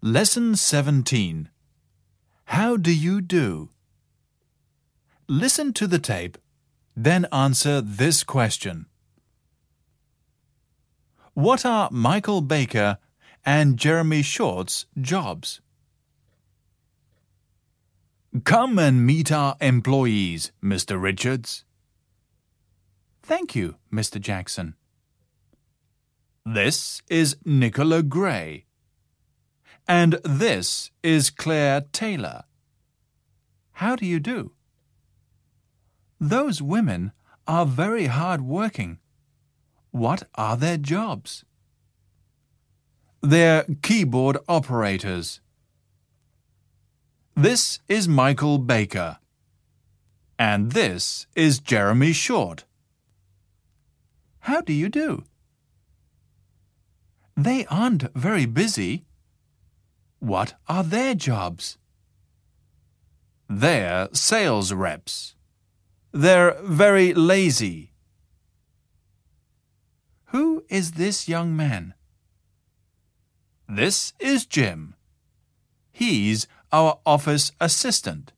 Lesson 17. How do you do? Listen to the tape, then answer this question. What are Michael Baker and Jeremy Short's jobs? Come and meet our employees, Mr. Richards. Thank you, Mr. Jackson. This is Nicola Gray. And this is Claire Taylor. How do you do? Those women are very hard-working. What are their jobs? They're keyboard operators. This is Michael Baker. And this is Jeremy Short. How do you do? They aren't very busy. What are their jobs? They're sales reps. They're very lazy. Who is this young man? This is Jim. He's our office assistant.